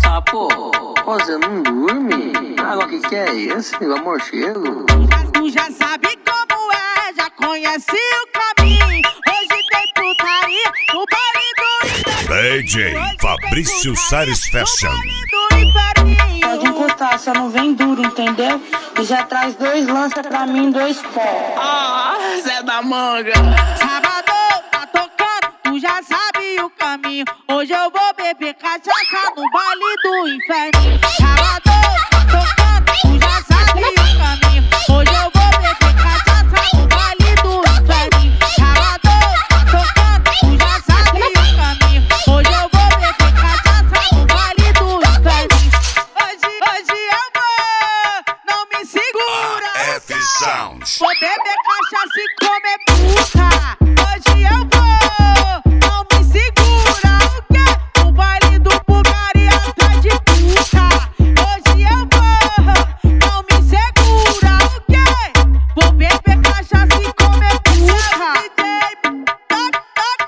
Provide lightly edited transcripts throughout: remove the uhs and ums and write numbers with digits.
Ah, pô, você não dorme? Agora que é esse? O morcego? Tu já sabe como é, já conhece o caminho. Hoje tem putaria no baile do DJ Fabrício Sares Fashion. Pode encostar, só não vem duro, entendeu? E já traz 2 lanças pra mim, 2 pó. Ah, Zé da Manga. Sábado tá tocando, tu já sabe o caminho. Hoje eu vou beber cachaça no baile do inferno. Sábado tá tocando, tu já sabe o caminho. Hoje eu vou beber cachaça no baile do inferno. Sábado tá tocando, tu já sabe o caminho. Hoje eu vou beber cachaça no baile do inferno. Hoje eu vou, não me segura. F Sounds. Vou beber cachaça e comer puta. Hoje eu vou, não me segura. O quê? No baile do Bulgária atrás de puta. Hoje eu vou, não me segura. O quê? Vou beber cachaça e comer puta. Toca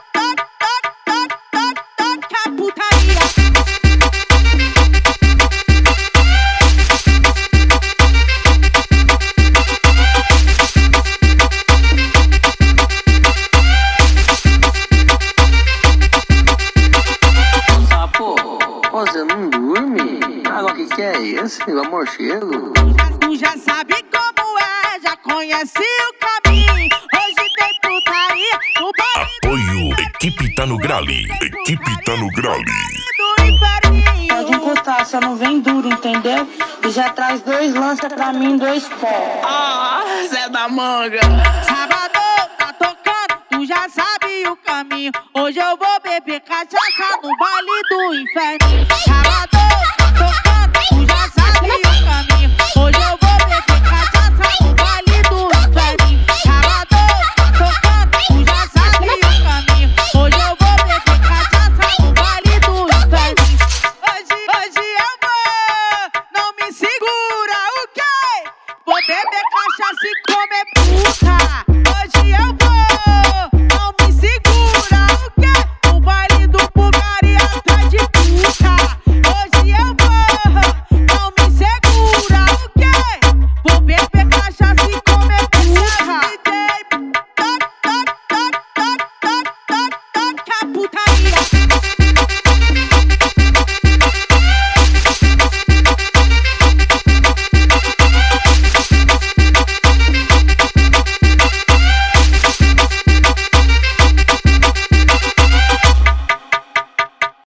a putaria. Ah, pô, você não dorme? Agora que é esse? O morcego? Tu já sabe como é, já conhece o caminho. Hoje tem putaria no baile Apoio Equipe Tá no Grale. Equipe Tá no Grale. do inferninho. Pode encostar, só não vem duro, entendeu? E já traz 2 lanças pra mim, 2 pó. Ah, Zé da Manga. Sábado tá tocando, tu já sabe o caminho. Hoje eu vou beber cachaça no baile do inferno. Sábado